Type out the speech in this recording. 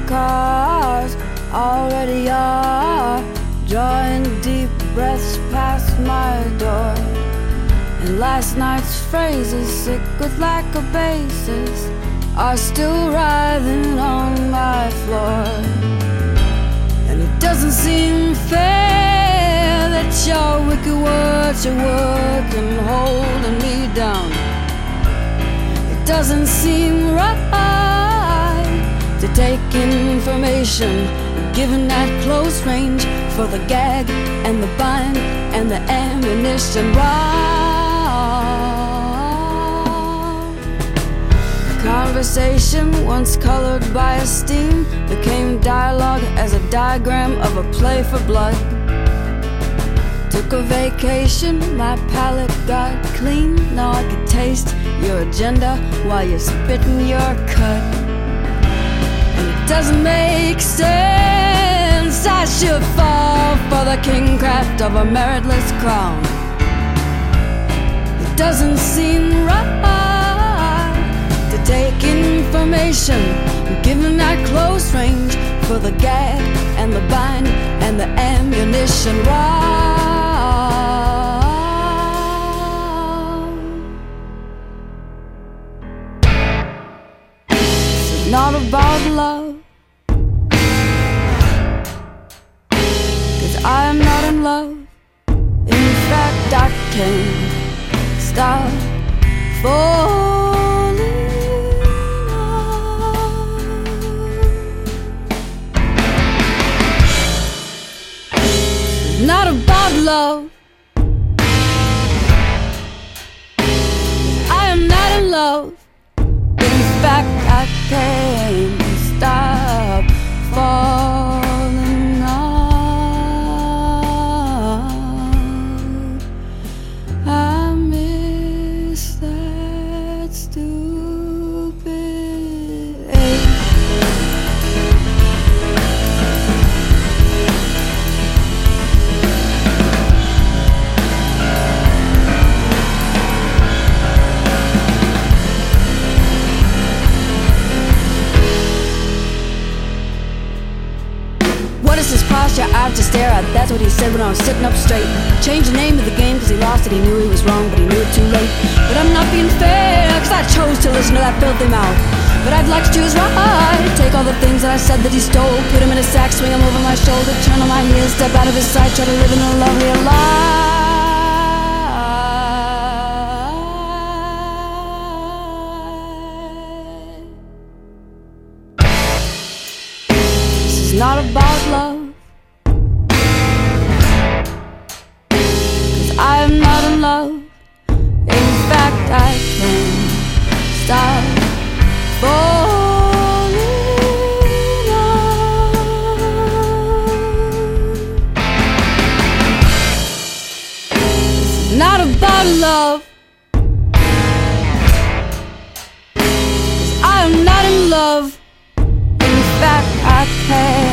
cars already are drawing deep breaths past my door. And last night's phrases, sick with lack of basis, are still writhing on my floor. And it doesn't seem fair that your wicked words are working, holding me down. It doesn't seem right to take information given at close range for the gag and the bind and the ammunition. Wrong. Conversation once colored by esteem became dialogue as a diagram of a play for blood. Took a vacation, my palate got clean. Now I could taste your agenda while you're spitting your cut. And it doesn't make sense I should fall for the king craft of a meritless crown. It doesn't seem right to take information given at close range for the gag and the bind and the ammunition. Wrong. Not about love, 'cause I am not in love. In fact, I can't stop falling out. Not about love, I am not in love. In fact, I can't stop falling out. I miss that stupid ache. This posture I have to stare at, that's what he said when I was sitting up straight. Changed the name of the game cause he lost it, he knew he was wrong but he knew it too late. But I'm not being fair cause I chose to listen to that filthy mouth. But I'd like to choose right, take all the things that I said that he stole, put him in a sack, swing him over my shoulder, turn on my heels, step out of his sight, try to live in a lovelier life. This is not about love, I am not in love. In fact, I can't stop falling out. It's not about love, 'cause I am not in love. In fact, I can't